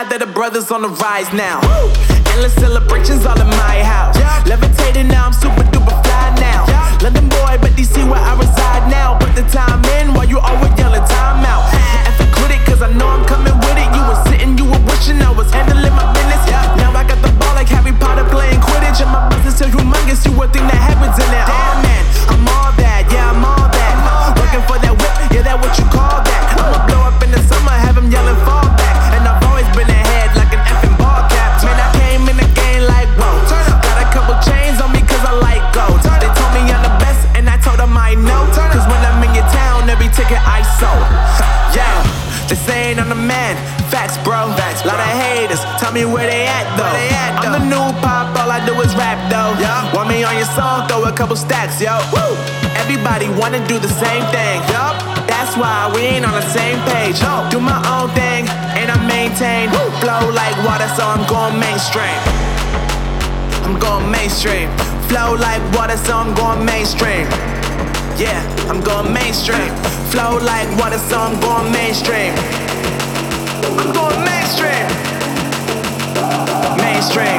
proud that the brothers on the rise now. Endless celebrations all in my house. Levitating now, I'm super duper fly now. London boy, but DC where I reside now. Put the time in while you always yelling time out. And for quit it, cause I know I'm coming with it. You were sitting, you were wishing I was handling my business. Now I got the ball like Harry Potter playing Quidditch. And my business is humongous, you would think that happens in it. Oh man, I'm all that, yeah, I'm all that. Working for that whip, yeah, that what you call that. I'ma blow up in the summer, have them yelling fall back. And I've always been ahead like an effing ball cap. Man, I came in the game like, whoa. Got a couple chains on me cause I like gold. They told me I'm the best and I told them I know. Cause when I'm in your town, every ticket I sold. Yeah, they saying I'm the man. Facts, bro. Lot of haters, tell me where they at though. I'm the new pop, all I do is rap though. Want me on your song, throw a couple stacks, yo. Woo! Everybody wanna do the same thing. That's why we ain't on the same page. Do my own thing, and I maintain. Flow like water, so I'm going mainstream. I'm going mainstream. Flow like water, so I'm going mainstream. Yeah, I'm going mainstream. Flow like water, so I'm going mainstream. I'm going mainstream. Mainstream.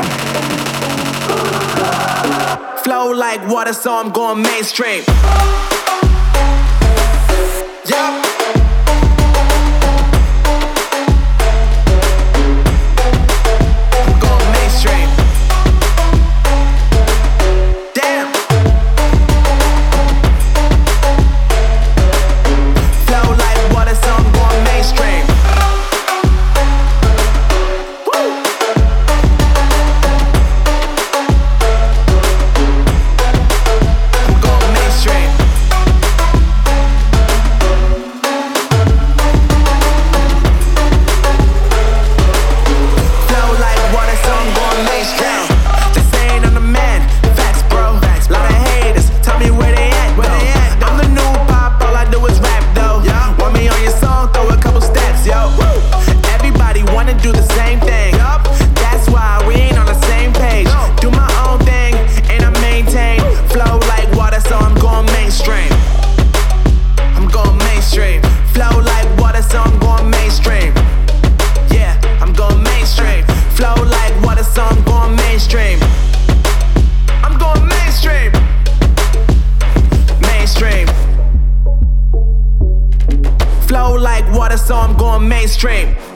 Flow like water, so I'm going mainstream. Yeah. I'm going mainstream. Damn. Flow like water, so I'm going mainstream. Flow like water, so I'm going mainstream.